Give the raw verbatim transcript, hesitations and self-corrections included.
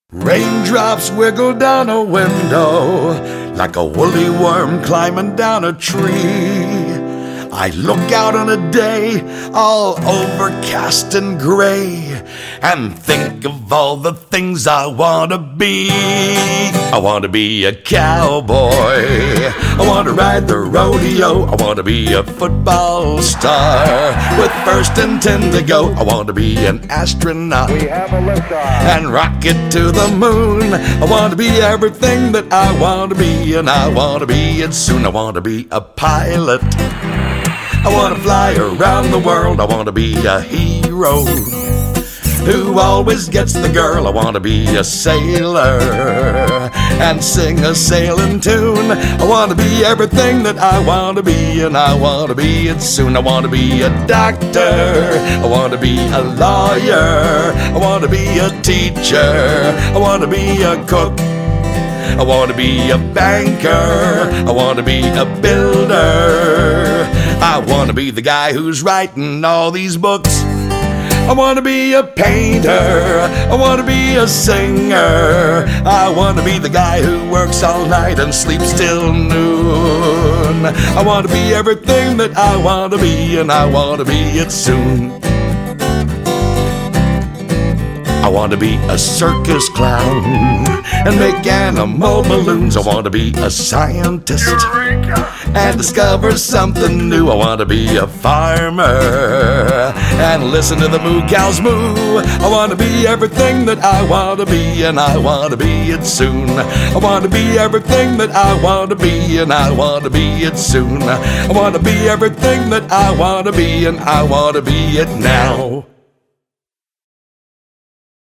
Raindrops wiggle down a window like a woolly worm climbing down a tree. I look out on a day all overcast and gray and think of all the things I want to be. I want to be a cowboy. I want to ride the rodeo. I want to be a football star with first and ten to go. I want to be an astronaut. We have a liftoff. And rocket to the moon. I want to be everything that I want to be, and I want to be it soon. I want to be a pilot. I want to fly around the world. I want to be a hero who always gets the girl. I want to be a sailor and sing a sailing tune. I want to be everything that I want to be, and I want to be it soon. I want to be a doctor. I want to be a lawyer. I want to be a teacher. I want to be a cook. I want to be a banker. I want to be a builder. I want to be the guy who's writing all these books. I want to be a painter. I want to be a singer. I want to be the guy who works all night and sleeps till noon. I want to be everything that I want to be, and I want to be it soon. I want to be a circus clown and make animal balloons. I want to be a scientist and discover something new. I want to be a farmer and listen to the moo cows moo. I want to be everything that I want to be, and I want to be it soon. I want to be everything that I want to be, and I want to be it soon. I want to be everything that I want to be, and I want to be it now.